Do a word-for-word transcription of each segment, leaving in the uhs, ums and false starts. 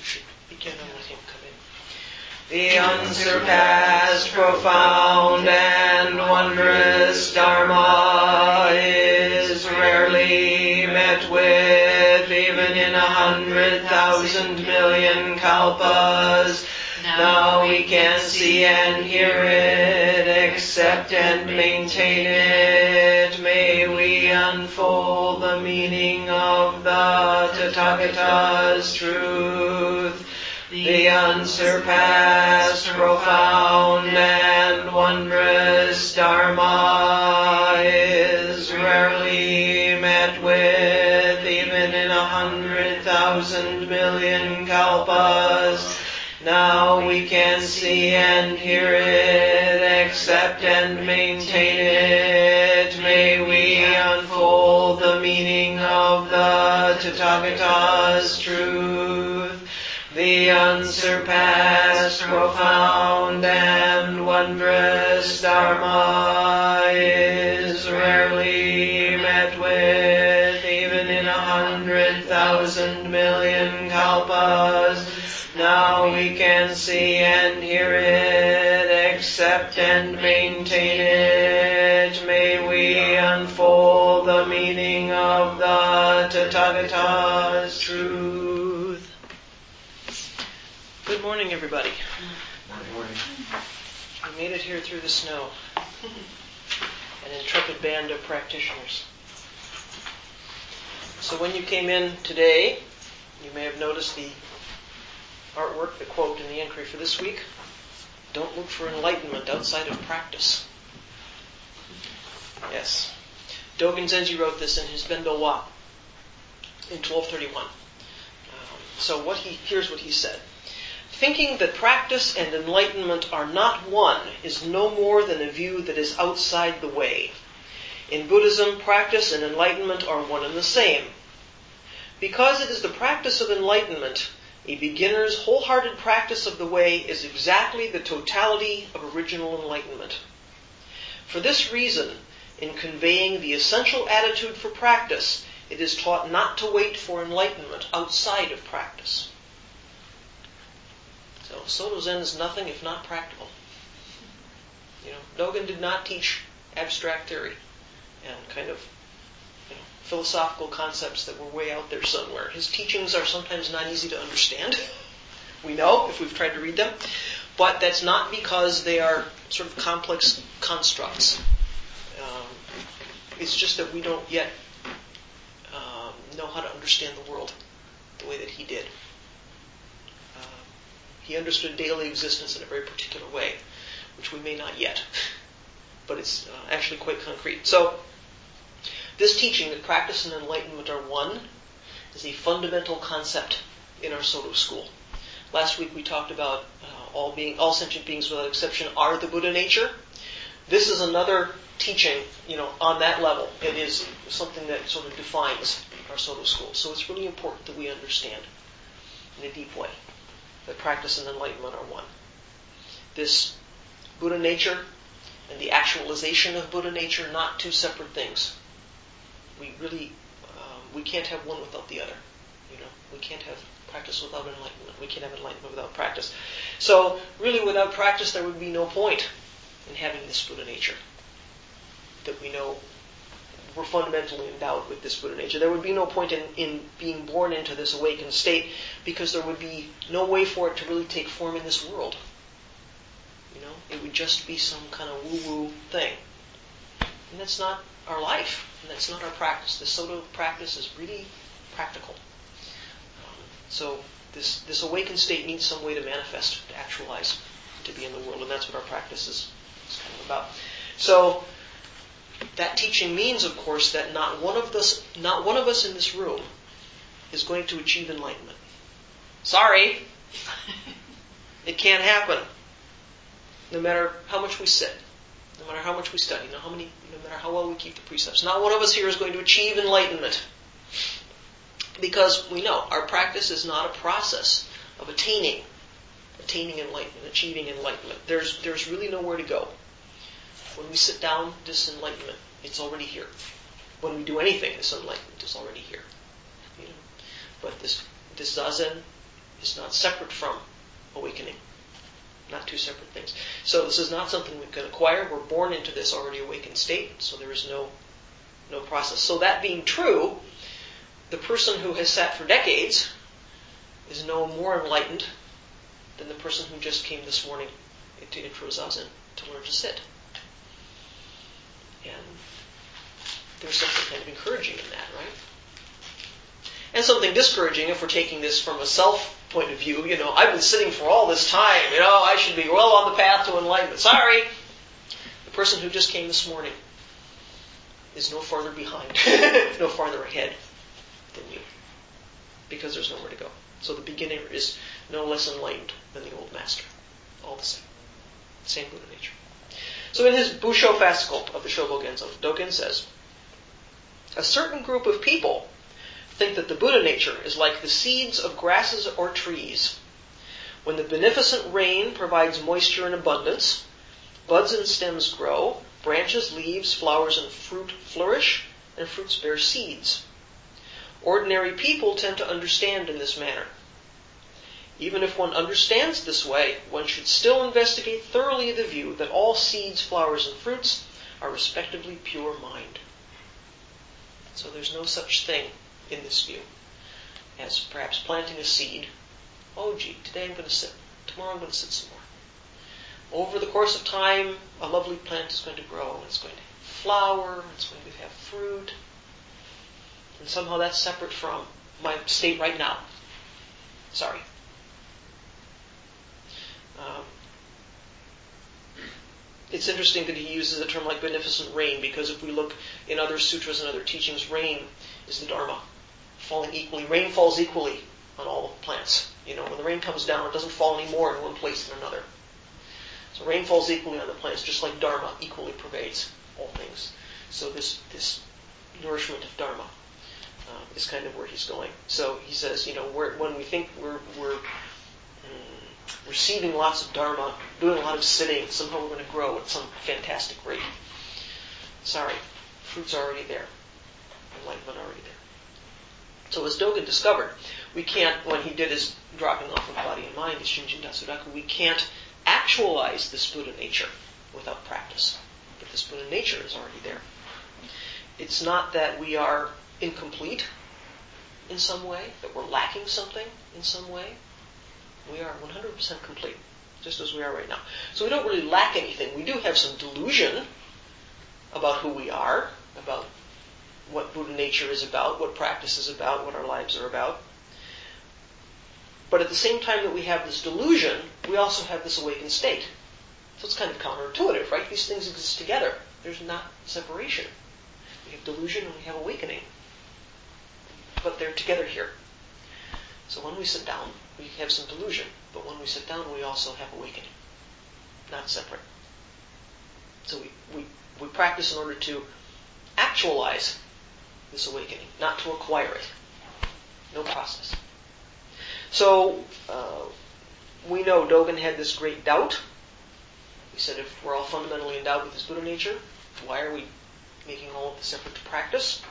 should begin and let him come in. The unsurpassed, profound, and wondrous Dharma is rarely met with, even in a hundred thousand million kalpas. Now we can see and hear it, accept and maintain it. May we unfold the meaning of the Tathagata's truth. The unsurpassed, profound, and wondrous Dharma is rarely met with, even in a hundred thousand million kalpas. Now we can see and hear it, accept and maintain it. May we unfold the meaning of the Tathagata's truth. The unsurpassed, profound, and wondrous Dharma is rarely met with, even in a hundred thousand million kalpas. Now we can see and hear it, accept and maintain it. May we unfold the meaning of the Tathagata's truth. Good morning, everybody. Good morning. We made it here through the snow. An intrepid band of practitioners. So when you came in today, you may have noticed the artwork, the quote in the entry for this week. Don't look for enlightenment outside of practice. Yes. Dogen Zenji wrote this in his Bendo Wa in twelve thirty-one. Um, so what he here's what he said. Thinking that practice and enlightenment are not one is no more than a view that is outside the way. In Buddhism, practice and enlightenment are one and the same. Because it is the practice of enlightenment, a beginner's wholehearted practice of the way is exactly the totality of original enlightenment. For this reason, in conveying the essential attitude for practice, it is taught not to wait for enlightenment outside of practice. So, Soto Zen is nothing if not practical. You know, Dogen did not teach abstract theory and kind of you know, philosophical concepts that were way out there somewhere. His teachings are sometimes not easy to understand. We know if we've tried to read them. But that's not because they are sort of complex constructs. Um, it's just that we don't yet um, know how to understand the world the way that he did. He understood daily existence in a very particular way, which we may not yet, but it's uh, actually quite concrete. So, this teaching that practice and enlightenment are one is a fundamental concept in our Soto school. Last week we talked about uh, all being, all sentient beings without exception are the Buddha nature. This is another teaching, you know, on that level. It is something that sort of defines our Soto school. So it's really important that we understand in a deep way that practice and enlightenment are one. This Buddha nature and the actualization of Buddha nature, not two separate things. We really, um, we can't have one without the other. You know, we can't have practice without enlightenment. We can't have enlightenment without practice. So, really, without practice, there would be no point in having this Buddha nature that we know we're fundamentally endowed with this Buddha nature. There would be no point in, in being born into this awakened state because there would be no way for it to really take form in this world. You know, it would just be some kind of woo-woo thing. And that's not our life. And that's not our practice. The Soto practice is really practical. Um, so this, this awakened state needs some way to manifest, to actualize, to be in the world. And that's what our practice is, is kind of about. So that teaching means, of course, that not one of us, not one of us in this room is going to achieve enlightenment. Sorry. It can't happen. No matter how much we sit, no matter how much we study, no, how many, no matter how well we keep the precepts. Not one of us here is going to achieve enlightenment. Because we know our practice is not a process of attaining, attaining enlightenment, achieving enlightenment. There's, there's really nowhere to go. When we sit down, this enlightenment, it's already here. When we do anything, this enlightenment is already here. You know? But this this zazen is not separate from awakening. Not two separate things. So this is not something we can acquire. We're born into this already awakened state, so there is no no process. So that being true, the person who has sat for decades is no more enlightened than the person who just came this morning into intro zazen to learn to sit. And there's something kind of encouraging in that, right? And something discouraging if we're taking this from a self point of view. You know, I've been sitting for all this time. You know, I should be well on the path to enlightenment. Sorry. The person who just came this morning is no farther behind, no farther ahead than you, because there's nowhere to go. So the beginner is no less enlightened than the old master. All the same. Same Buddha nature. So in his Busho fascicle of the Shobo Genzo, Dogen says, a certain group of people think that the Buddha nature is like the seeds of grasses or trees. When the beneficent rain provides moisture in abundance, buds and stems grow, branches, leaves, flowers, and fruit flourish, and fruits bear seeds. Ordinary people tend to understand in this manner. Even if one understands this way, one should still investigate thoroughly the view that all seeds, flowers, and fruits are respectively pure mind. So there's no such thing in this view as perhaps planting a seed. Oh gee, today I'm going to sit. Tomorrow I'm going to sit some more. Over the course of time, a lovely plant is going to grow, and it's going to flower, it's going to have fruit. And somehow that's separate from my state right now. Sorry. Um, it's interesting that he uses a term like beneficent rain, because if we look in other sutras and other teachings, rain is the Dharma. Falling equally. Rain falls equally on all the plants. You know, when the rain comes down, it doesn't fall any more in one place than another. So rain falls equally on the plants, just like Dharma equally pervades all things. So this this nourishment of Dharma uh, is kind of where he's going. So he says, you know, we're, when we think we're we're mm, receiving lots of Dharma, doing a lot of sitting, somehow we're going to grow at some fantastic rate. Sorry, fruit's already there, enlightenment already there. So as Dogen discovered, we can't, when he did his dropping off of body and mind, his Shinjin Dasuraku, we can't actualize this Buddha nature without practice. But this Buddha nature is already there. It's not that we are incomplete in some way, that we're lacking something in some way. We are one hundred percent complete, just as we are right now. So we don't really lack anything. We do have some delusion about who we are, about what Buddha nature is about, what practice is about, what our lives are about. But at the same time that we have this delusion, we also have this awakened state. So it's kind of counterintuitive, right? These things exist together. There's not separation. We have delusion and we have awakening. But they're together here. So when we sit down, we have some delusion. But when we sit down, we also have awakening. Not separate. So we, we, we practice in order to actualize this awakening, not to acquire it. No process. So, uh, we know Dogen had this great doubt. He said if we're all fundamentally endowed with this Buddha nature, why are we making all of this effort to practice?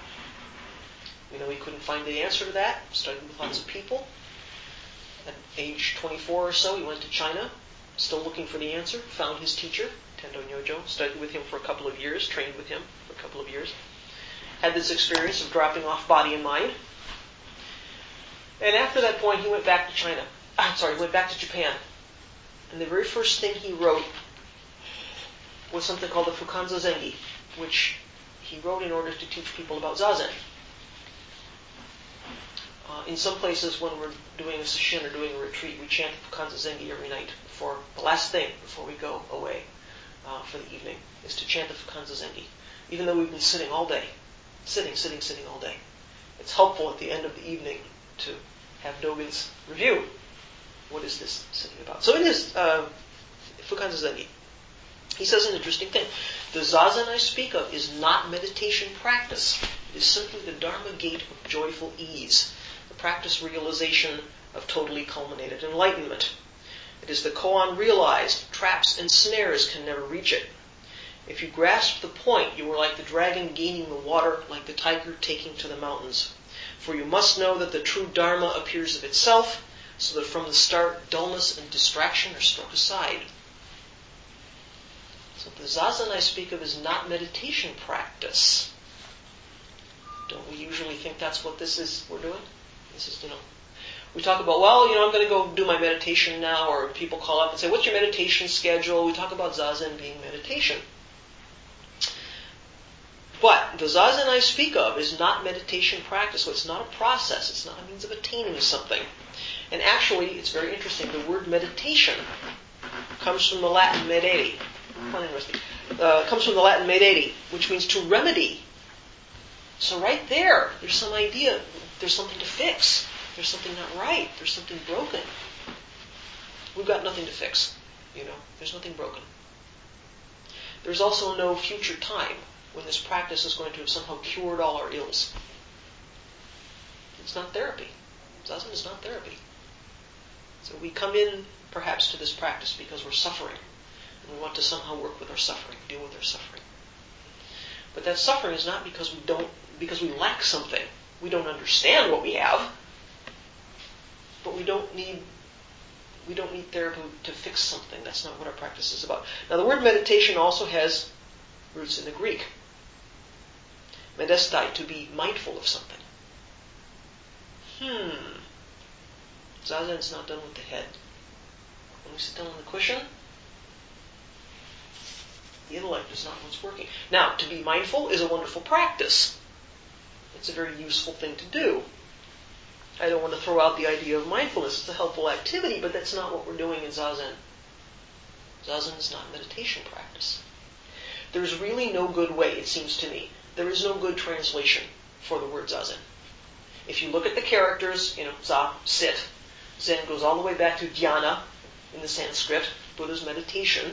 We know he couldn't find the answer to that. Studied with lots of people. At age twenty-four or so, he went to China, still looking for the answer. Found his teacher, Tendo Nyojo. Studied with him for a couple of years. Trained with him for a couple of years. Had this experience of dropping off body and mind. And after that point, he went back to China. I'm sorry, he went back to Japan. And the very first thing he wrote was something called the Fukanza Zengi, which he wrote in order to teach people about Zazen. Uh, in some places, when we're doing a sesshin or doing a retreat, we chant the Fukanza Zengi every night before the last thing before we go away uh, for the evening is to chant the Fukanza Zengi, even though we've been sitting all day, sitting, sitting, sitting all day. It's helpful at the end of the evening to have Dogen's review. What is this sitting about? So in his uh, Fukanza Zengi, he says an interesting thing. The Zazen I speak of is not meditation practice. It is simply the Dharma gate of joyful ease, the practice realization of totally culminated enlightenment. It is the koan realized. Traps and snares can never reach it. If you grasp the point, you are like the dragon gaining the water, like the tiger taking to the mountains. For you must know that the true Dharma appears of itself, so that from the start dullness and distraction are struck aside. So the zazen I speak of is not meditation practice. Don't we usually think that's what this is we're doing? This is, you know, we talk about, well, you know, I'm going to go do my meditation now, or people call up and say, what's your meditation schedule? We talk about zazen being meditation. But the zazen I speak of is not meditation practice. So it's not a process. It's not a means of attaining something. And actually, it's very interesting. The word meditation comes from the Latin medere. Quite interesting. Uh, comes from the Latin medere, which means to remedy. So right there, there's some idea. There's something to fix. There's something not right. There's something broken. We've got nothing to fix. You know, there's nothing broken. There's also no future time when this practice is going to have somehow cured all our ills. It's not therapy. Zazen is not therapy. So we come in, perhaps, to this practice because we're suffering. And we want to somehow work with our suffering, deal with our suffering. But that suffering is not because we don't, because we lack something. We don't understand what we have. But we don't need, we don't need therapy to fix something. That's not what our practice is about. Now, the word meditation also has roots in the Greek. Medestai, to be mindful of something. Hmm. Zazen's not done with the head. When we sit down on the cushion, the intellect is not what's working. Now, to be mindful is a wonderful practice. It's a very useful thing to do. I don't want to throw out the idea of mindfulness. It's a helpful activity, but that's not what we're doing in Zazen. Zazen is not meditation practice. There's really no good way, it seems to me. There is no good translation for the word Zazen. If you look at the characters, you know, Za, sit. Zen goes all the way back to dhyana in the Sanskrit, Buddha's meditation.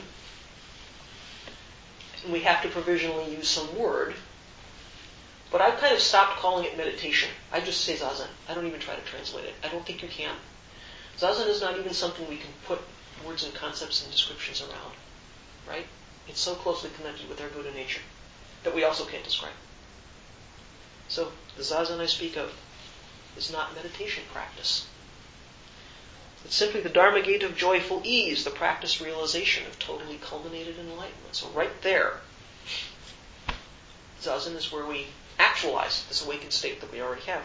And we have to provisionally use some word. But I've kind of stopped calling it meditation. I just say Zazen. I don't even try to translate it. I don't think you can. Zazen is not even something we can put words and concepts and descriptions around. Right? It's so closely connected with our Buddha nature that we also can't describe. So, the Zazen I speak of is not meditation practice. It's simply the Dharma gate of joyful ease, the practice realization of totally culminated enlightenment. So right there, Zazen is where we actualize this awakened state that we already have.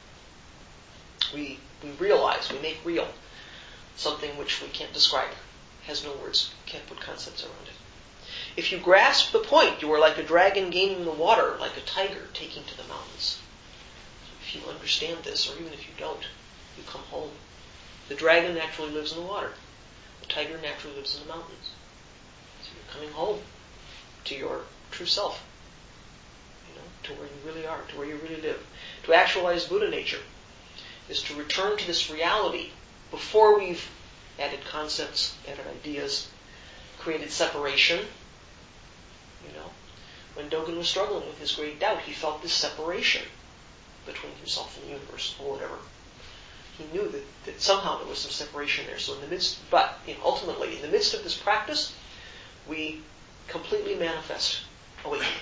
We we realize, we make real something which we can't describe, has no words, can't put concepts around it. If you grasp the point, you are like a dragon gaining the water, like a tiger taking to the mountains. If you understand this, or even if you don't, you come home. The dragon naturally lives in the water. The tiger naturally lives in the mountains. So you're coming home to your true self. You know, to where you really are, to where you really live. To actualize Buddha nature is to return to this reality before we've added concepts, added ideas, created separation. You know, when Dogen was struggling with his great doubt, he felt this separation between himself and the universe, or whatever. He knew that, that somehow there was some separation there. So in the midst, but you know, ultimately, in the midst of this practice, we completely manifest awakening.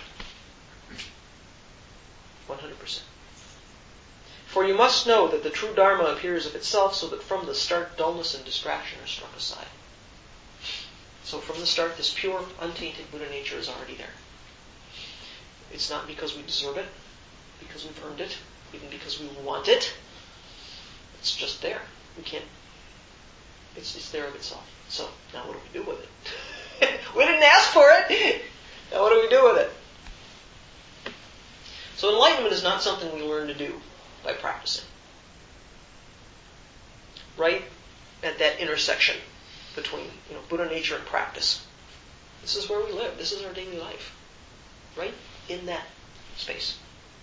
one hundred percent. For you must know that the true Dharma appears of itself, so that from the start dullness and distraction are struck aside. So from the start, this pure, untainted Buddha nature is already there. It's not because we deserve it, because we've earned it, even because we want it. It's just there. We can't. It's, it's there of itself. So now what do we do with it? We didn't ask for it. Now what do we do with it? So enlightenment is not something we learn to do by practicing. Right at that intersection between, you know, Buddha nature and practice. This is where we live. This is our daily life. Right in that space.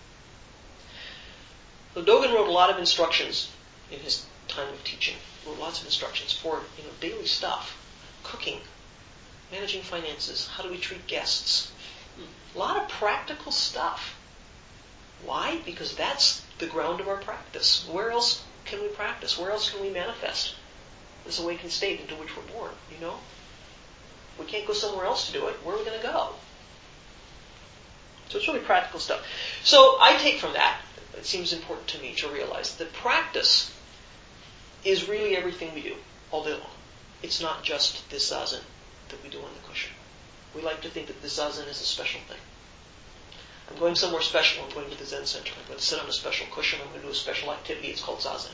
So Dogen wrote a lot of instructions in his time of teaching. He wrote lots of instructions for, you know, daily stuff. Cooking, managing finances, how do we treat guests. A lot of practical stuff. Why? Because that's the ground of our practice. Where else can we practice? Where else can we manifest this awakened state into which we're born, you know? We can't go somewhere else to do it. Where are we going to go? So it's really practical stuff. So I take from that, it seems important to me to realize that practice is really everything we do all day long. It's not just this zazen that we do on the cushion. We like to think that this zazen is a special thing. I'm going somewhere special. I'm going to the Zen Center. I'm going to sit on a special cushion. I'm going to do a special activity. It's called zazen.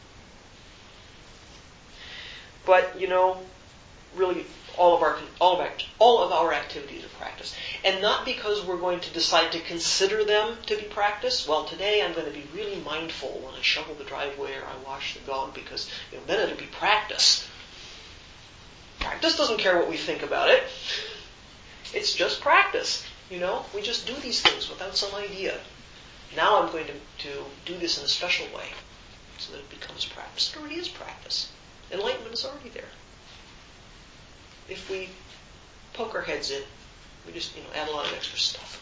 But, you know, really all of our all of, act, all of our activities are practice. And not because we're going to decide to consider them to be practice. Well, today I'm going to be really mindful when I shovel the driveway or I wash the dog because, you know, then it'll be practice. Practice doesn't care what we think about it. It's just practice. You know, we just do these things without some idea. Now I'm going to, to do this in a special way so that it becomes practice. It already is practice. Enlightenment is already there. If we poke our heads in, we just, you know, add a lot of extra stuff.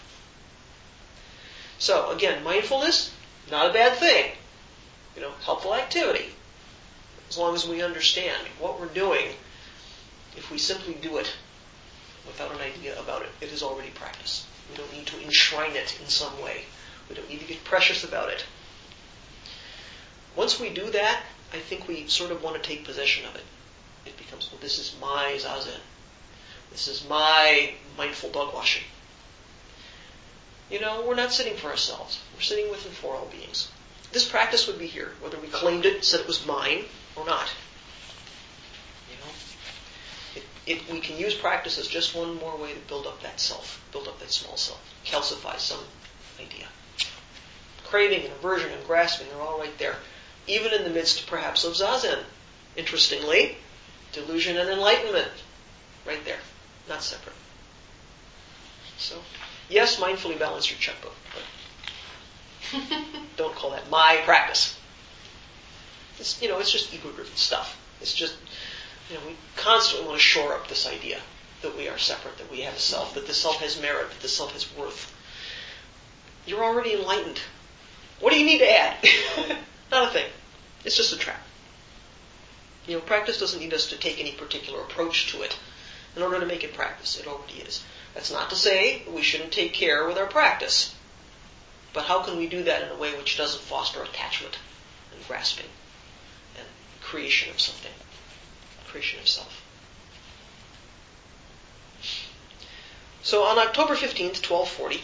So again, mindfulness, not a bad thing. You know, helpful activity. As long as we understand what we're doing, if we simply do it without an idea about it, it is already practice. We don't need to enshrine it in some way. We don't need to get precious about it. Once we do that, I think we sort of want to take possession of it. It becomes, well, this is my zazen. This is my mindful dog washing. You know, we're not sitting for ourselves. We're sitting with and for all beings. This practice would be here, whether we claimed it, said it was mine, or not. You know, it, it, we can use practice as just one more way to build up that self, build up that small self, calcify some idea. Craving and aversion and grasping are all right there, even in the midst, perhaps, of zazen. Interestingly, delusion and enlightenment, right there, not separate. So, yes, mindfully balance your checkbook, but don't call that my practice. It's, you know, it's just ego-driven stuff. It's just, you know, we constantly want to shore up this idea that we are separate, that we have a self, that the self has merit, that the self has worth. You're already enlightened. What do you need to add? Not a thing. It's just a trap. You know, practice doesn't need us to take any particular approach to it in order to make it practice. It already is. That's not to say that we shouldn't take care with our practice. But how can we do that in a way which doesn't foster attachment and grasping and creation of something, creation of self? So on October fifteenth, twelve forty,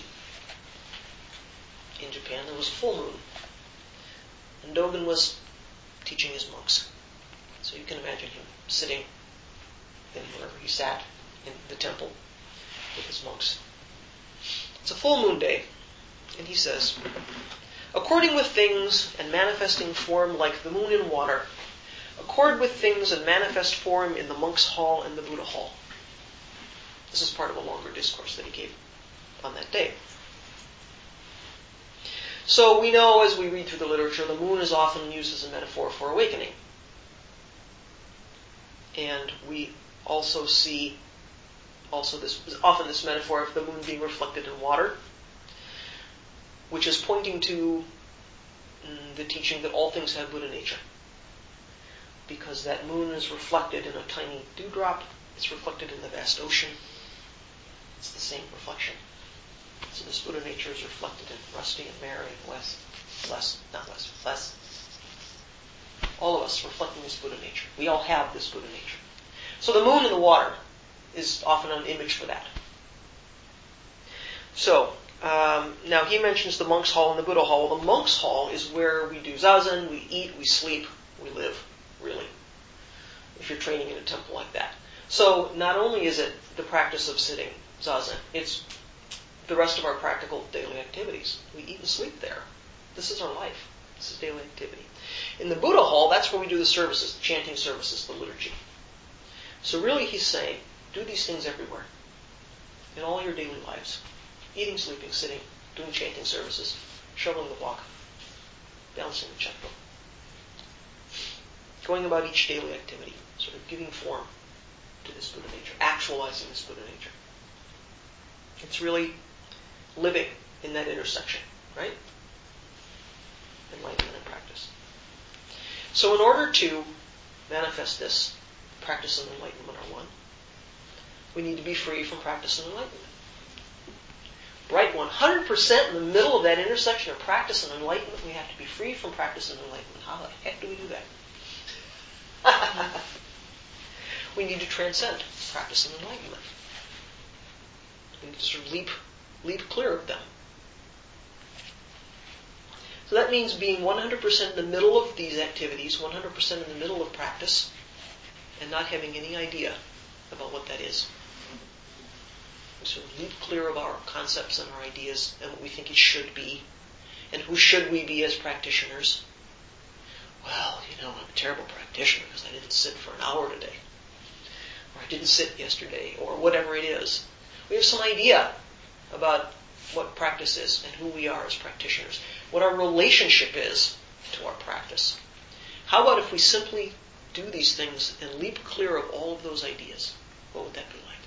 in Japan, there was a full moon. And Dogen was teaching his monks. So you can imagine him sitting in wherever he sat in the temple with his monks. It's a full moon day, and he says, according with things and manifesting form like the moon in water, accord with things and manifest form in the monk's hall and the Buddha hall. This is part of a longer discourse that he gave on that day. So we know as we read through the literature, the moon is often used as a metaphor for awakening. And we also see also this often this metaphor of the moon being reflected in water, which is pointing to mm, the teaching that all things have Buddha nature. Because that moon is reflected in a tiny dewdrop, it's reflected in the vast ocean. It's the same reflection. So this Buddha nature is reflected in Rusty and Mary and Wes. Les, not Wes, Les. All of us reflecting this Buddha nature. We all have this Buddha nature. So the moon in the water is often an image for that. So, um, now he mentions the monk's hall and the Buddha hall. Well, the monk's hall is where we do zazen, we eat, we sleep, we live, really. If you're training in a temple like that. So not only is it the practice of sitting zazen, it's the rest of our practical daily activities. We eat and sleep there. This is our life. This is daily activity. In the Buddha hall, that's where we do the services, the chanting services, the liturgy. So really he's saying, do these things everywhere. In all your daily lives. Eating, sleeping, sitting, doing chanting services, shoveling the walk, balancing the checkbook. Going about each daily activity, sort of giving form to this Buddha nature, actualizing this Buddha nature. It's really living in that intersection, right? Enlightenment and practice. So in order to manifest this, practice and enlightenment are one, we need to be free from practice and enlightenment. Right one hundred percent in the middle of that intersection of practice and enlightenment, we have to be free from practice and enlightenment. How the heck do we do that? We need to transcend practice and enlightenment. We need to sort of leap, leap clear of them. So that means being one hundred percent in the middle of these activities, one hundred percent in the middle of practice, and not having any idea about what that is. We sort of leap clear of our concepts and our ideas and what we think it should be. And who should we be as practitioners? Well, you know, I'm a terrible practitioner because I didn't sit for an hour today. Or I didn't sit yesterday, or whatever it is. We have some idea about what practice is and who we are as practitioners, what our relationship is to our practice. How about if we simply do these things and leap clear of all of those ideas? What would that be like?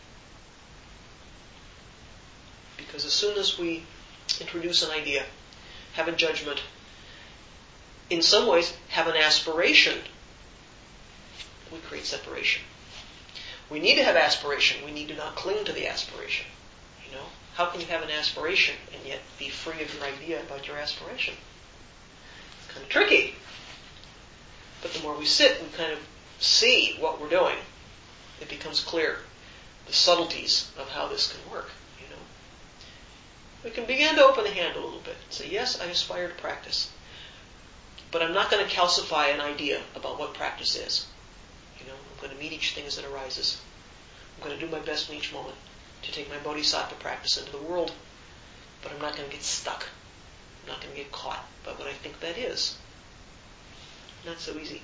Because as soon as we introduce an idea, have a judgment, in some ways have an aspiration, we create separation. We need to have aspiration. We need to not cling to the aspiration. You know, how can you have an aspiration and yet be free of your idea about your aspiration? It's kind of tricky. But the more we sit, we kind of see what we're doing. It becomes clear the subtleties of how this can work. You know, we can begin to open the hand a little bit and say, yes, I aspire to practice, but I'm not going to calcify an idea about what practice is. You know, I'm going to meet each thing as it arises. I'm going to do my best in each moment to take my bodhisattva practice into the world, but I'm not going to get stuck. I'm not going to get caught by what I think that is. Not so easy.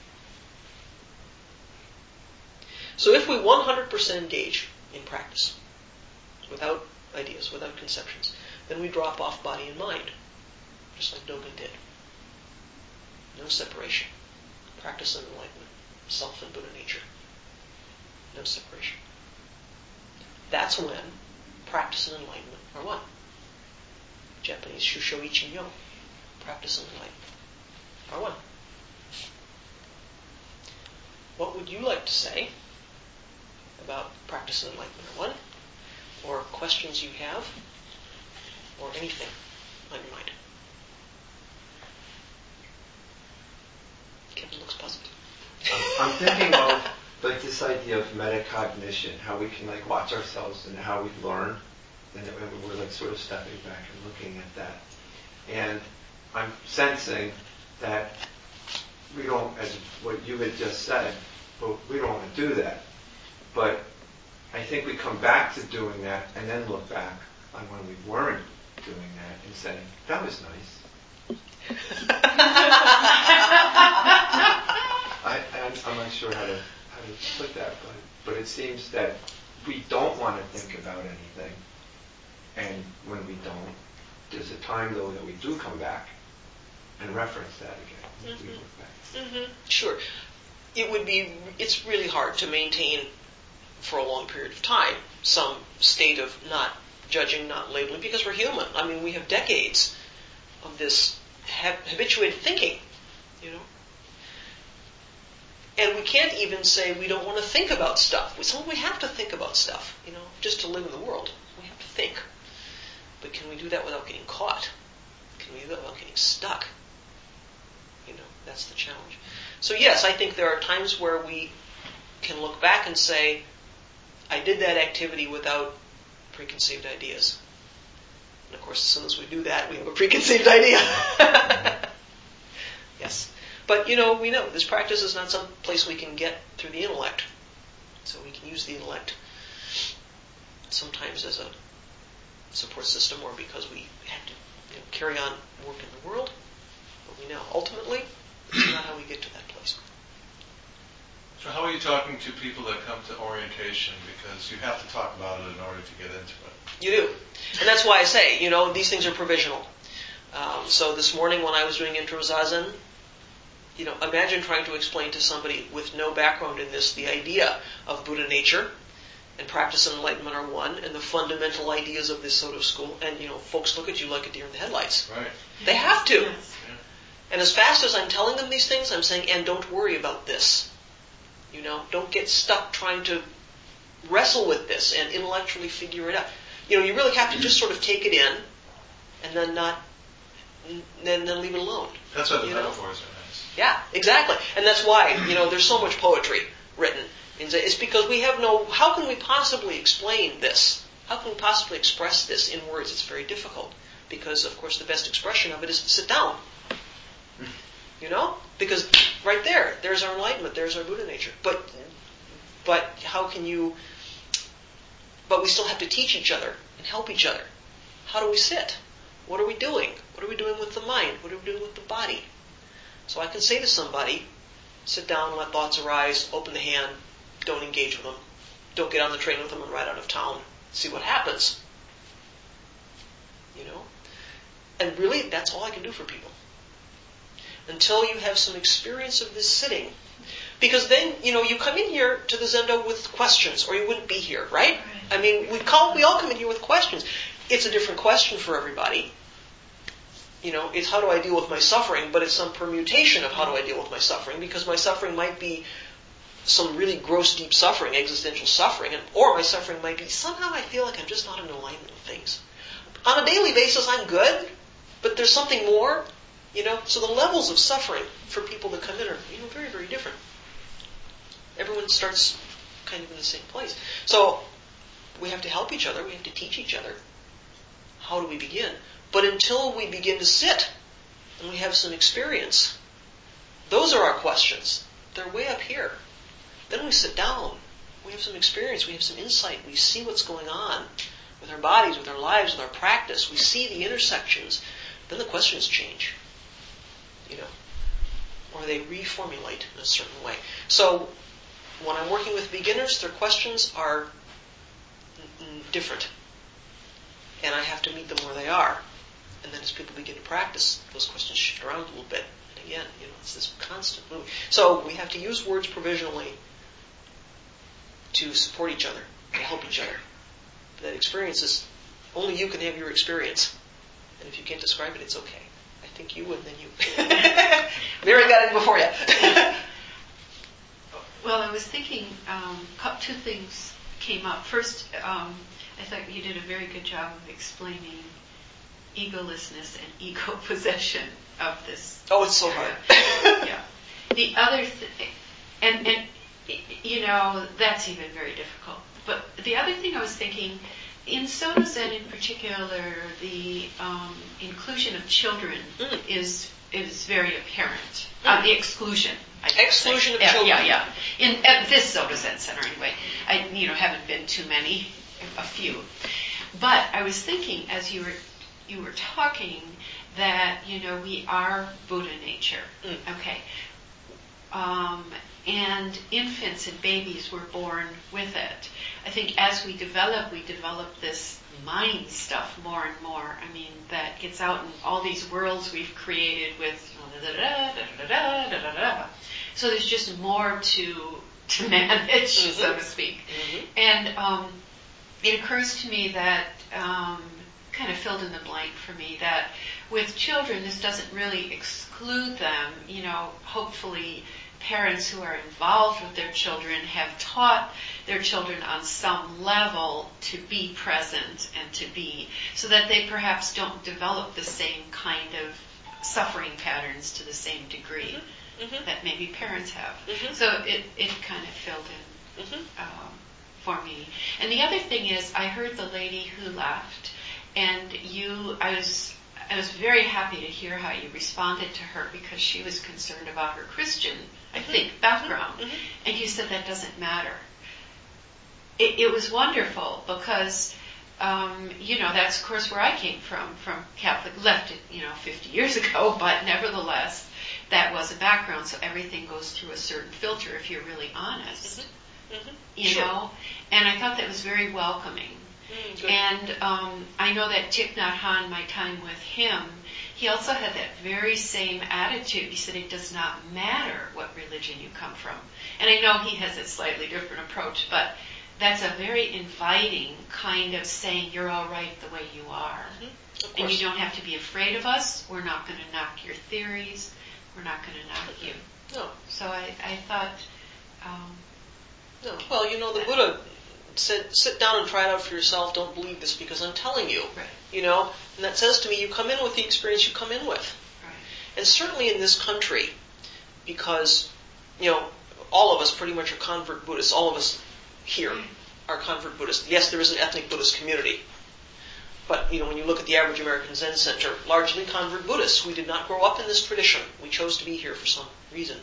So if we one hundred percent engage in practice, without ideas, without conceptions, then we drop off body and mind, just like Dogen did. No separation. Practice and enlightenment. Self and Buddha nature. No separation. That's when practice and enlightenment are one. Japanese Shusho Ichi Yo. Practice and enlightenment are one. What would you like to say about practice and enlightenment are one? Or questions you have? Or anything on your mind? Kevin looks puzzled. I'm thinking of like this idea of metacognition, how we can like watch ourselves and how we learn, and then we're like sort of stepping back and looking at that. And I'm sensing that we don't, as what you had just said, but we don't want to do that. But I think we come back to doing that and then look back on when we weren't doing that and say, that was nice. I, I'm, I'm not sure how to how to put that, but but it seems that we don't want to think about anything, and when we don't, there's a time though that we do come back and reference that again. Mm-hmm. We look back. Mm-hmm. Sure, it would be. It's really hard to maintain for a long period of time some state of not judging, not labeling, because we're human. I mean, we have decades of this habituated thinking, you know. And we can't even say we don't want to think about stuff. We, we have to think about stuff, you know, just to live in the world. We have to think. But can we do that without getting caught? Can we do that without getting stuck? You know, that's the challenge. So yes, I think there are times where we can look back and say, I did that activity without preconceived ideas. And of course, as soon as we do that, we have a preconceived idea. Yes. But, you know, we know this practice is not some place we can get through the intellect. So we can use the intellect sometimes as a support system or because we have to, you know, carry on work in the world. But we know ultimately, it's not how we get to that place. So how are you talking to people that come to orientation? Because you have to talk about it in order to get into it. You do. And that's why I say, you know, these things are provisional. Um, so this morning when I was doing intro zazen, you know, imagine trying to explain to somebody with no background in this the idea of Buddha nature and practice and enlightenment are one, and the fundamental ideas of this Soto school, and, you know, folks look at you like a deer in the headlights. Right. They have to. Yes. Yeah. And as fast as I'm telling them these things, I'm saying, and don't worry about this. You know, don't get stuck trying to wrestle with this and intellectually figure it out. You know, you really have to just sort of take it in and then not, then, then leave it alone. That's why the you metaphors know? are nice. Yeah, exactly. And that's why, you know, there's so much poetry written. It's because we have no, how can we possibly explain this? How can we possibly express this in words? It's very difficult. Because, of course, the best expression of it is to sit down. You know? Because right there, there's our enlightenment, there's our Buddha nature. But, but how can you, but we still have to teach each other and help each other. How do we sit? What are we doing? What are we doing with the mind? What are we doing with the body? So I can say to somebody, sit down, let thoughts arise, open the hand, don't engage with them. Don't get on the train with them and ride out of town. See what happens. You know? And really, that's all I can do for people. Until you have some experience of this sitting. Because then, you know, you come in here to the Zendo with questions, or you wouldn't be here, right? right. I mean, we call, we all come in here with questions. It's a different question for everybody. You know, it's how do I deal with my suffering, but it's some permutation of how do I deal with my suffering, because my suffering might be some really gross, deep suffering, existential suffering, and, or my suffering might be somehow I feel like I'm just not in alignment with things. On a daily basis, I'm good, but there's something more, you know. So the levels of suffering for people that come in are, you know, very, very different. Everyone starts kind of in the same place. So we have to help each other. We have to teach each other. How do we begin? But until we begin to sit and we have some experience, those are our questions. They're way up here. Then we sit down. We have some experience. We have some insight. We see what's going on with our bodies, with our lives, with our practice. We see the intersections. Then the questions change. You know, or they reformulate in a certain way. So when I'm working with beginners, their questions are different. And I have to meet them where they are. And then as people begin to practice, those questions shift around a little bit. And again, you know, it's this constant moving. So we have to use words provisionally to support each other, to help each other. But that experience is, only you can have your experience. And if you can't describe it, it's okay. I think you and then you. Mary got in before you. Well, I was thinking, um, two things came up. First, um, I thought you did a very good job of explaining egolessness and ego possession of this. Oh, it's so area. hard. Yeah. The other thing, and, and, you know, that's even very difficult. But the other thing I was thinking, in Soto Zen in particular, the um, inclusion of children mm. is is very apparent. Mm. Uh, the exclusion. I exclusion of yeah, children. Yeah, yeah. In at this Soto Zen center, anyway. I, you know, haven't been too many, a few. But I was thinking, as you were you were talking, that you know we are Buddha nature. Mm. Okay. Um, and infants and babies were born with it. I think as we develop, we develop this mind stuff more and more. I mean, that gets out in all these worlds we've created with, you know, da da da da da da da. So there's just more to to manage, mm-hmm. so to speak. Mm-hmm. And um, it occurs to me that um, kind of filled in the blank for me that with children, this doesn't really exclude them. You know, hopefully parents who are involved with their children have taught their children on some level to be present and to be, so that they perhaps don't develop the same kind of suffering patterns to the same degree mm-hmm. that maybe parents have. Mm-hmm. So it, it kind of filled in mm-hmm. um, for me. And the other thing is, I heard the lady who left, and you, I was I was very happy to hear how you responded to her, because she was concerned about her Christian, I mm-hmm. think, background. Mm-hmm. And you said that doesn't matter. It, it was wonderful, because, um, you know, that's of course where I came from, from Catholic, left it, you know, fifty years ago, but nevertheless, that was a background, so everything goes through a certain filter if you're really honest. Mm-hmm. Mm-hmm. You sure. know? And I thought that was very welcoming. Mm, and um, I know that Thich Nhat Hanh, my time with him, he also had that very same attitude. He said it does not matter what religion you come from. And I know he has a slightly different approach, but that's a very inviting kind of saying you're all right the way you are. Mm-hmm. And you don't have to be afraid of us. We're not going to knock your theories. We're not going to knock you. No. So I, I thought... Um, no. Well, you know, the Buddha said, sit down and try it out for yourself. Don't believe this because I'm telling you. Right. You know, and that says to me, you come in with the experience you come in with. Right. And certainly in this country, because, you know, all of us pretty much are convert Buddhists. All of us here are convert Buddhists. Yes, there is an ethnic Buddhist community. But, you know, when you look at the average American Zen center, largely convert Buddhists. We did not grow up in this tradition. We chose to be here for some reason.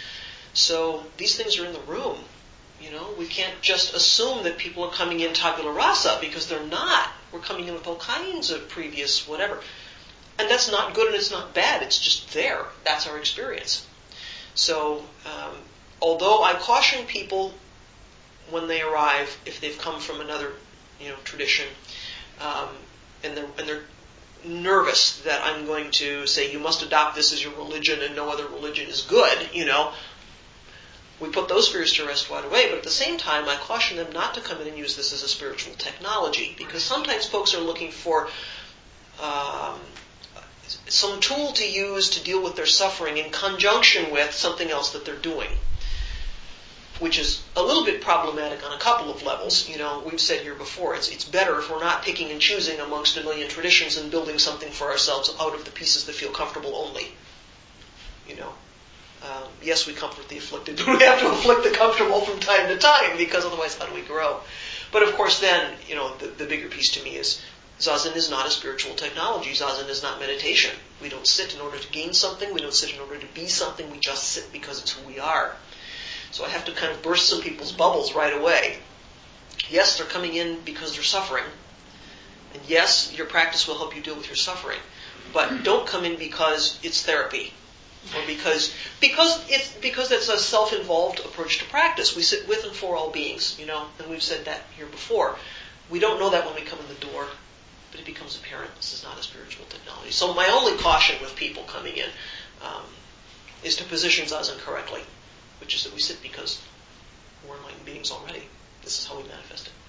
So these things are in the room. You know, we can't just assume that people are coming in tabula rasa, because they're not. We're coming in with all kinds of previous whatever. And that's not good and it's not bad. It's just there. That's our experience. So, um, although I caution people when they arrive, if they've come from another, you know, tradition, um, and they're, and they're nervous that I'm going to say, you must adopt this as your religion and no other religion is good, you know, we put those fears to rest right away. But at the same time, I caution them not to come in and use this as a spiritual technology, because sometimes folks are looking for um, some tool to use to deal with their suffering in conjunction with something else that they're doing, which is a little bit problematic on a couple of levels. You know, we've said here before, it's it's better if we're not picking and choosing amongst a million traditions and building something for ourselves out of the pieces that feel comfortable only. You know, um, yes, we comfort the afflicted, but we have to afflict the comfortable from time to time, because otherwise how do we grow? But of course then, you know, the, the bigger piece to me is Zazen is not a spiritual technology. Zazen is not meditation. We don't sit in order to gain something. We don't sit in order to be something. We just sit because it's who we are. So I have to kind of burst some people's bubbles right away. Yes, they're coming in because they're suffering. And yes, your practice will help you deal with your suffering. But don't come in because it's therapy. Or because because it's because it's a self-involved approach to practice. We sit with and for all beings, you know, and we've said that here before. We don't know that when we come in the door, but it becomes apparent this is not a spiritual technology. So my only caution with people coming in um, is to position Zazen correctly, which is that we sit because we're enlightened beings already. This is how we manifest it.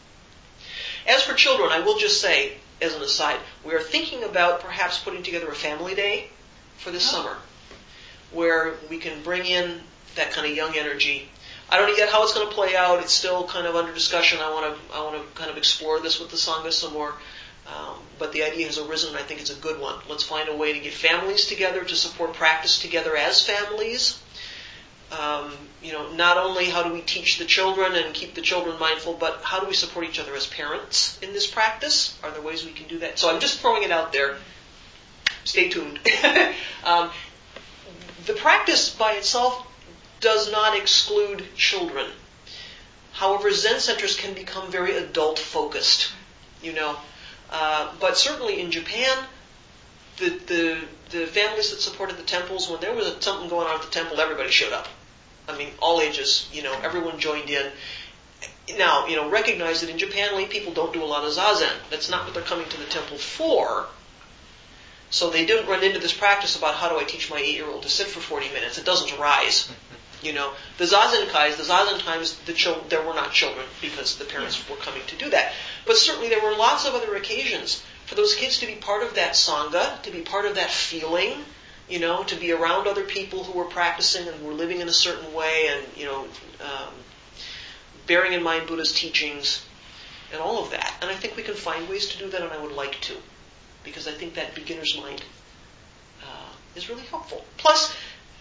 As for children, I will just say, as an aside, we are thinking about perhaps putting together a family day for this oh. summer, where we can bring in that kind of young energy. I don't know yet how it's going to play out. It's still kind of under discussion. I want to I want to kind of explore this with the Sangha some more. Um, but the idea has arisen, and I think it's a good one. Let's find a way to get families together to support practice together as families. Um, you know, not only how do we teach the children and keep the children mindful, but how do we support each other as parents in this practice? Are there ways we can do that? So I'm just throwing it out there. Stay tuned. um, the practice by itself does not exclude children. However, Zen centers can become very adult-focused, you know. Uh, but certainly in Japan, the, the the families that supported the temples, when there was a, something going on at the temple, everybody showed up. I mean, all ages, you know, everyone joined in. Now, you know, recognize that in Japan, lay people don't do a lot of Zazen. That's not what they're coming to the temple for. So they didn't run into this practice about how do I teach my eight-year-old to sit for forty minutes. It doesn't arise. You know, the Zazen-kais, the Zazen times, the chil- there were not children because the parents were coming to do that. But certainly there were lots of other occasions for those kids to be part of that Sangha, to be part of that feeling, you know, to be around other people who were practicing and were living in a certain way and, you know, um, bearing in mind Buddha's teachings and all of that. And I think we can find ways to do that, and I would like to, because I think that beginner's mind uh, is really helpful. Plus,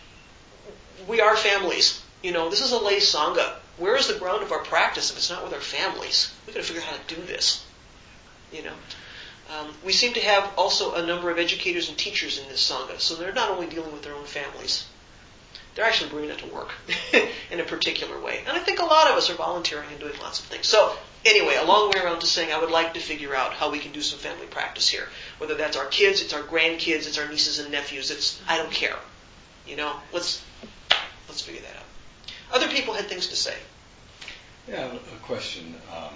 we are families. You know, this is a lay Sangha. Where is the ground of our practice if it's not with our families? We've got to figure out how to do this. You know, um, we seem to have also a number of educators and teachers in this Sangha, so they're not only dealing with their own families, they're actually bringing it to work in a particular way. And I think a lot of us are volunteering and doing lots of things. So anyway, a long way around to saying I would like to figure out how we can do some family practice here. Whether that's our kids, it's our grandkids, it's our nieces and nephews, it's I don't care. You know, let's let's figure that out. Other people had things to say. Yeah, a question. Um,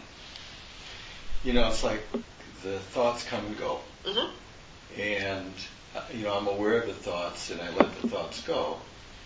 you know, it's like the thoughts come and go. Mm-hmm. And, uh, you know, I'm aware of the thoughts and I let the thoughts go.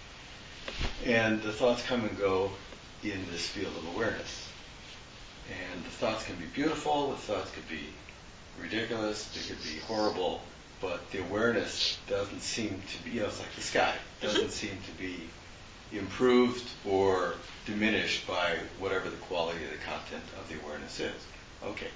And the thoughts come and go in this field of awareness. And the thoughts can be beautiful, the thoughts could be ridiculous, they could be horrible, but the awareness doesn't seem to be, you know, it's like the sky, doesn't mm-hmm. seem to be improved or diminished by whatever the quality of the content of the awareness is. Okay.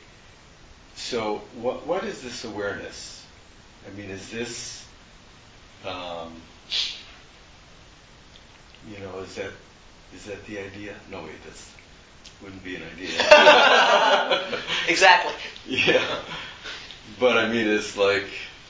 So what what is this awareness? I mean, is this um, You know, is that is that the idea? No, wait, that's wouldn't be an idea. Exactly. Yeah. But I mean, it's like,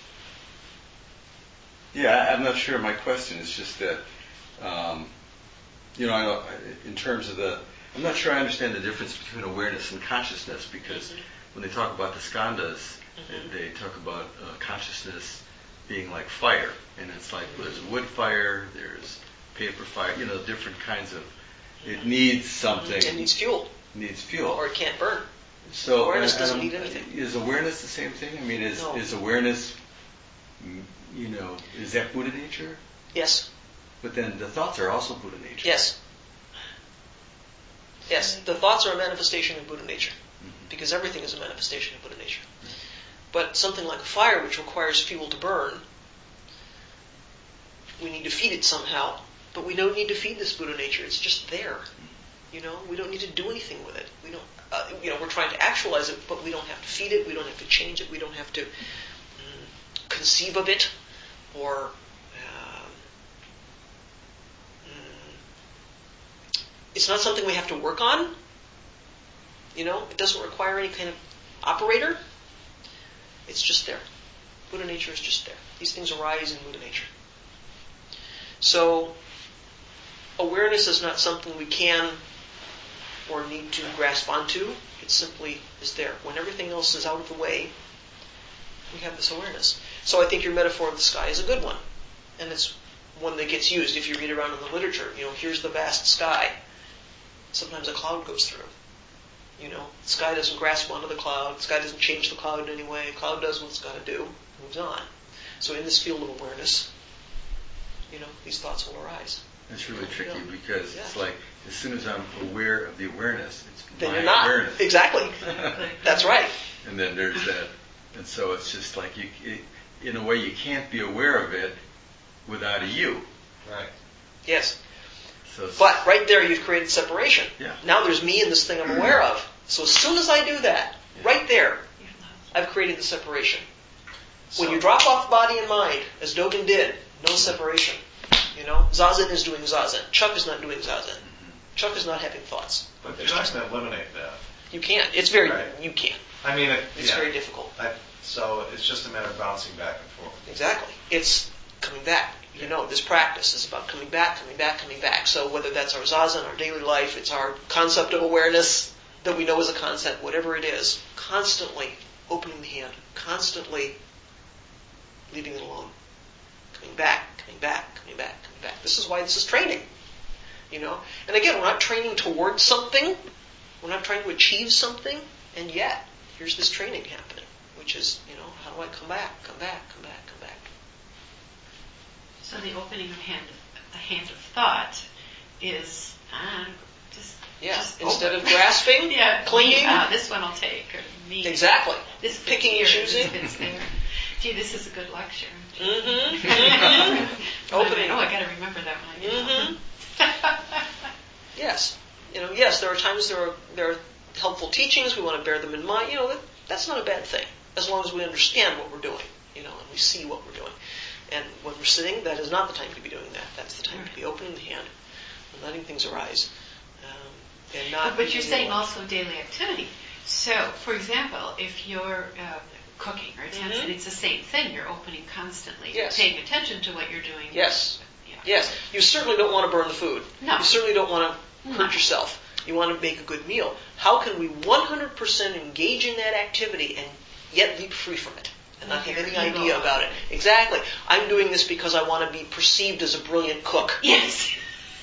yeah, I'm not sure. My question is just that, um, you know, I know, in terms of the, I'm not sure I understand the difference between awareness and consciousness, because mm-hmm. when they talk about the skandhas, mm-hmm. they, they talk about uh, consciousness being like fire, and it's like well, there's a wood fire, there's paper fire, you know, different kinds of. It needs something. It needs fuel. Needs fuel, or it can't burn. So awareness and, doesn't and need anything. Is awareness the same thing? I mean, is no. is awareness, you know, is that Buddha nature? Yes. But then the thoughts are also Buddha nature. Yes. Yes, the thoughts are a manifestation of Buddha nature, mm-hmm. because everything is a manifestation of Buddha nature. Mm-hmm. But something like a fire, which requires fuel to burn, we need to feed it somehow. But we don't need to feed this Buddha nature; it's just there. You know, we don't need to do anything with it. We don't. Uh, you know, we're trying to actualize it, but we don't have to feed it. We don't have to change it. We don't have to mm, conceive of it, or. It's not something we have to work on. You know, it doesn't require any kind of operator. It's just there. Buddha nature is just there. These things arise in Buddha nature. So, awareness is not something we can or need to grasp onto. It simply is there. When everything else is out of the way, we have this awareness. So I think your metaphor of the sky is a good one. And it's one that gets used if you read around in the literature. You know, here's the vast sky. Sometimes a cloud goes through. You know, the sky doesn't grasp onto the cloud. The sky doesn't change the cloud in any way. The cloud does what it's got to do. Moves on. So in this field of awareness, you know, these thoughts will arise. It's really tricky you know, because yeah. it's like as soon as I'm aware of the awareness, it's then my you're not. awareness. Exactly. That's right. And then there's that. And so it's just like, you, it, in a way, you can't be aware of it without a you. Right. Yes. So but right there you've created separation. Yeah. Now there's me and this thing I'm aware of. So as soon as I do that, yeah. right there, I've created the separation. So, when you drop off body and mind, as Dogen did, no separation. You know, Zazen is doing Zazen. Chuck is not doing Zazen. Mm-hmm. Chuck is not having thoughts. But you're not going to eliminate that. You can't. It's very, right. you can't. I mean, it, it's yeah. very difficult. I, so it's just a matter of bouncing back and forth. Exactly. It's coming back. You know, this practice is about coming back, coming back, coming back. So whether that's our zazen, our daily life, it's our concept of awareness that we know as a concept, whatever it is, constantly opening the hand, constantly leaving it alone. Coming back, coming back, coming back, coming back. This is why this is training. You know? And again, we're not training towards something. We're not trying to achieve something. And yet, here's this training happening, which is, you know, how do I come back, come back, come back, come back. So the opening of hand, the hand of thought is uh, just yeah. Just Instead open. of grasping, yeah, clinging. Uh, this one I'll take. Or me. Exactly. This picking and choosing. This fits there. Gee, this is a good lecture. Mm-hmm. mm-hmm. Opening. Oh, I got to remember that one. Mm-hmm. Yes. You know. Yes, there are times there are there are helpful teachings. We want to bear them in mind. You know, that, that's not a bad thing as long as we understand what we're doing. You know, and we see what we're doing. And when we're sitting, that is not the time to be doing that. That's the time right. to be opening the hand and letting things arise. Um, and not. But you're saying also daily activity. So, for example, if you're uh, cooking or attempting, mm-hmm. it's the same thing. You're opening constantly. Yes. You're paying attention to what you're doing. Yes. Yeah. Yes. You certainly don't want to burn the food. No. You certainly don't want to hurt no. yourself. You want to make a good meal. How can we one hundred percent engage in that activity and yet leap free from it? And not have any idea about it. Exactly. I'm doing this because I want to be perceived as a brilliant cook. Yes.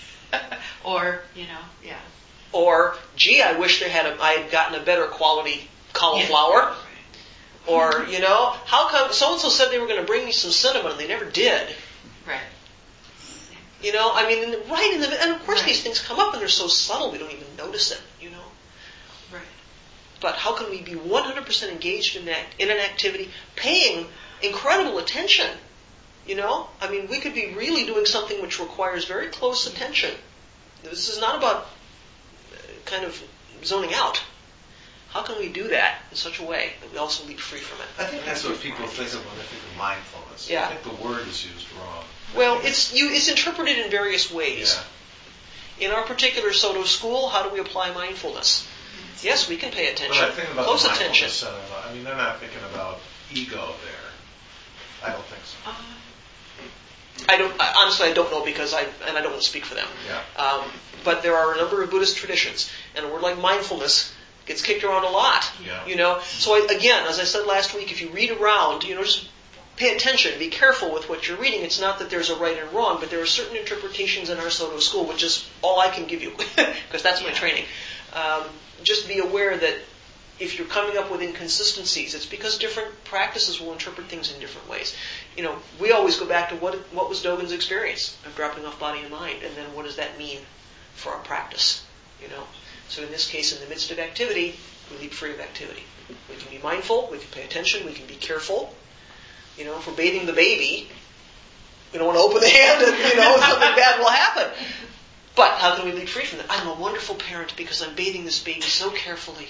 Or, you know, yeah. Or, gee, I wish they had a, I had gotten a better quality cauliflower. Yeah. Or, you know, how come so-and-so said they were going to bring me some cinnamon and they never did. Right. You know, I mean, in the, right in the, and of course right. these things come up and they're so subtle we don't even notice it, you know. Right. But how can we be one hundred percent engaged in that, in an activity, paying incredible attention? You know? I mean, we could be really doing something which requires very close attention. This is not about kind of zoning out. How can we do that in such a way that we also leap free from it? I think that's what people think of when they think of mindfulness. Yeah. I think the word is used wrong. Well, it's you. It's interpreted in various ways. Yeah. In our particular Soto school, how do we apply mindfulness? Yes, we can pay attention, But I think about close the attention. mindfulness center. I mean, they're not thinking about ego there. I don't think so. I don't. I, honestly, I don't know because I and I don't want to speak for them. Yeah. Um, but there are a number of Buddhist traditions, and a word like mindfulness gets kicked around a lot. Yeah. You know. So I, again, as I said last week, if you read around, you know, just pay attention, be careful with what you're reading. It's not that there's a right and wrong, but there are certain interpretations in our Soto school, which is all I can give you because that's my training. Um, just be aware that if you're coming up with inconsistencies, it's because different practices will interpret things in different ways. You know, we always go back to what what was Dogen's experience of dropping off body and mind, and then what does that mean for our practice? You know, so in this case, in the midst of activity, we leap free of activity. We can be mindful, we can pay attention, we can be careful. You know, if we're bathing the baby, we don't want to open the hand and, you know, something bad will happen. But how can we leap free from that? I'm a wonderful parent because I'm bathing this baby so carefully.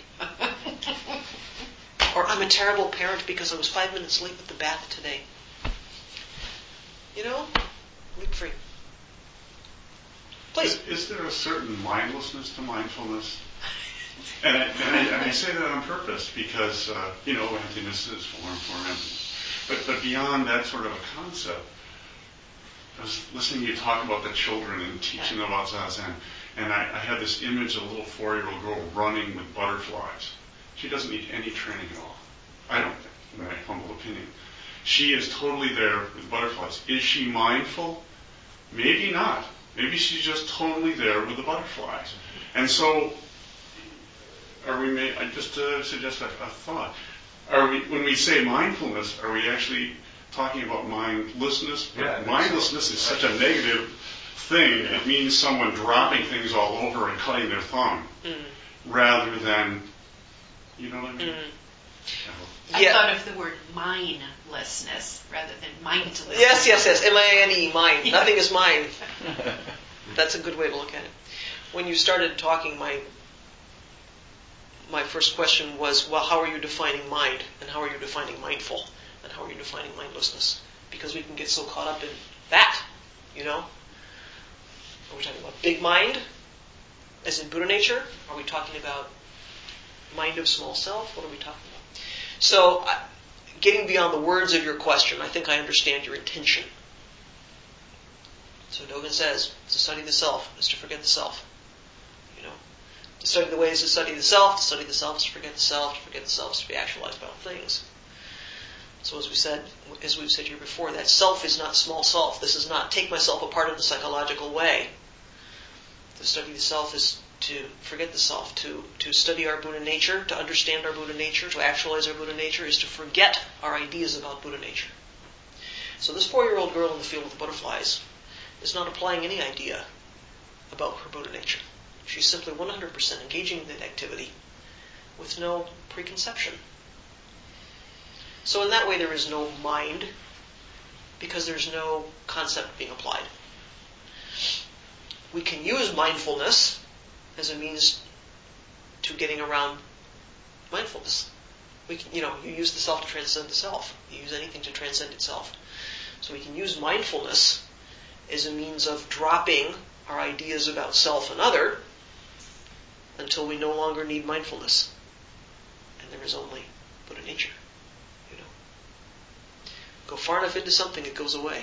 Or I'm a terrible parent because I was five minutes late with the bath today. You know, leap free. Please. Is, is there a certain mindlessness to mindfulness? And I, and I, and I say that on purpose because, uh, you know, emptiness is form for emptiness. But, but beyond that sort of a concept, I was listening to you talk about the children and teaching about Zazen, and I, I had this image of a little four-year-old girl running with butterflies. She doesn't need any training at all. I don't think, in my humble opinion. She is totally there with butterflies. Is she mindful? Maybe not. Maybe she's just totally there with the butterflies. And so, are we? May, I just uh, suggest a, a thought. Are we, when we say mindfulness, are we actually talking about mindlessness? Yeah, mindlessness is such a negative thing. It means someone dropping things all over and cutting their thumb, Mm. rather than, you know what I mean? Mm. I Yeah. thought of the word mindlessness rather than mindlessness. Yes, yes, yes. M I N E, mine. Nothing is mine. That's a good way to look at it. When you started talking, my my first question was, well, how are you defining mind? And how are you defining mindful? And how are you defining mindlessness? Because we can get so caught up in that, you know? Are we talking about big mind, as in Buddha nature? Are we talking about mind of small self? What are we talking about? So, uh, getting beyond the words of your question, I think I understand your intention. So Dogen says, to study the self is to forget the self. You know, to study the way is to study the self, to study the self is to forget the self, to forget the self is to be actualized by all things. So as we said, as we've said here before, that self is not small self. This is not take myself apart in the psychological way. To study the self is to forget the self. To, to study our Buddha nature, to understand our Buddha nature, to actualize our Buddha nature is to forget our ideas about Buddha nature. So this four-year-old girl in the field with the butterflies is not applying any idea about her Buddha nature. She's simply one hundred percent engaging in that activity with no preconception. So in that way there is no mind because there's no concept being applied. We can use mindfulness as a means to getting around mindfulness. We can, you know, you use the self to transcend the self. You use anything to transcend itself. So we can use mindfulness as a means of dropping our ideas about self and other until we no longer need mindfulness. And there is only Buddha nature. You know. Go far enough into something, it goes away.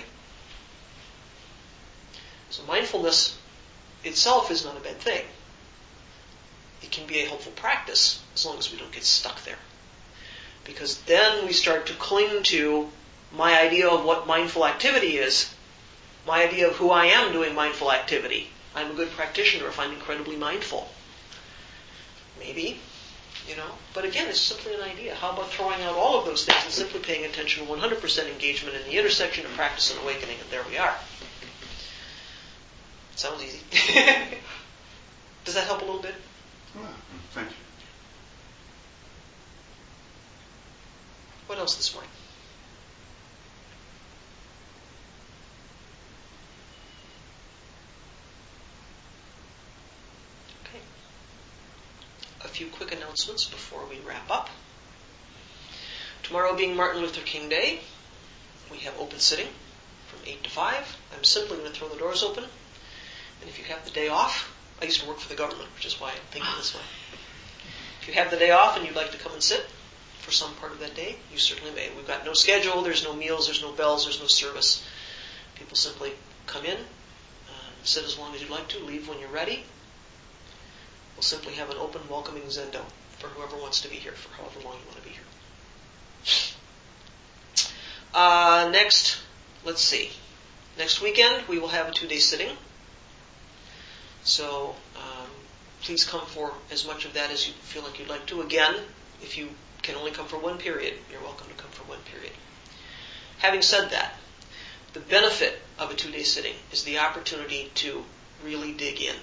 So mindfulness itself is not a bad thing. It can be a helpful practice as long as we don't get stuck there. Because then we start to cling to my idea of what mindful activity is, my idea of who I am doing mindful activity. I'm a good practitioner if I'm incredibly mindful. Maybe, you know. But again, it's simply an idea. How about throwing out all of those things and simply paying attention, one hundred percent engagement in the intersection of practice and awakening, and there we are. Sounds easy. Does that help a little bit? Well, thank you. What else this morning? Okay. A few quick announcements before we wrap up. Tomorrow being Martin Luther King Day, we have open sitting from eight to five. I'm simply going to throw the doors open. And if you have the day off, I used to work for the government, which is why I'm thinking this way. If you have the day off and you'd like to come and sit for some part of that day, you certainly may. We've got no schedule, there's no meals, there's no bells, there's no service. People simply come in, uh, sit as long as you'd like to, leave when you're ready. We'll simply have an open, welcoming zendo for whoever wants to be here, for however long you want to be here. Uh, next, let's see. Next weekend, we will have a two-day sitting. So um, please come for as much of that as you feel like you'd like to. Again, if you can only come for one period, you're welcome to come for one period. Having said that, the benefit of a two-day sitting is the opportunity to really dig in.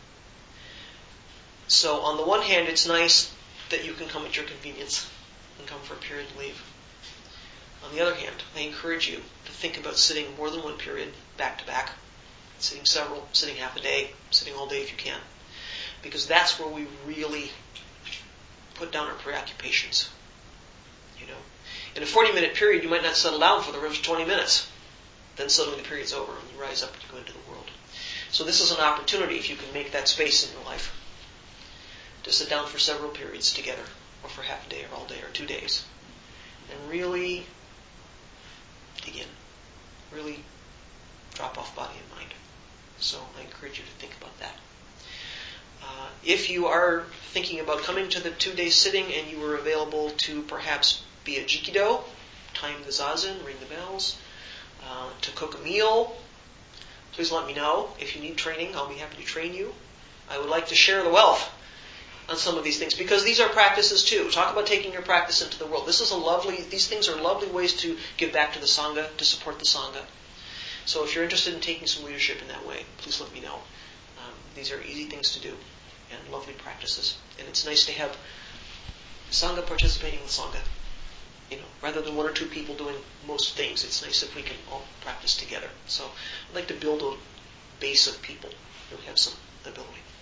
So on the one hand, it's nice that you can come at your convenience and come for a period and leave. On the other hand, I encourage you to think about sitting more than one period back to back, sitting several, sitting half a day, sitting all day if you can, because that's where we really put down our preoccupations. You know, in a forty-minute period, you might not settle down for the first twenty minutes. Then suddenly the period's over and you rise up and you go into the world. So this is an opportunity, if you can make that space in your life, to sit down for several periods together, or for half a day, or all day, or two days, and really dig in, really drop off body and mind. So I encourage you to think about that. Uh, if you are thinking about coming to the two-day sitting and you are available to perhaps be a jikido, time the zazen, ring the bells, uh, to cook a meal, please let me know. If you need training, I'll be happy to train you. I would like to share the wealth on some of these things, because these are practices too. Talk about taking your practice into the world. This is a lovely, these things are lovely ways to give back to the Sangha, to support the Sangha. So if you're interested in taking some leadership in that way, please let me know. Um, these are easy things to do and lovely practices. And it's nice to have Sangha participating with Sangha. You know, rather than one or two people doing most things, it's nice if we can all practice together. So I'd like to build a base of people who have some ability.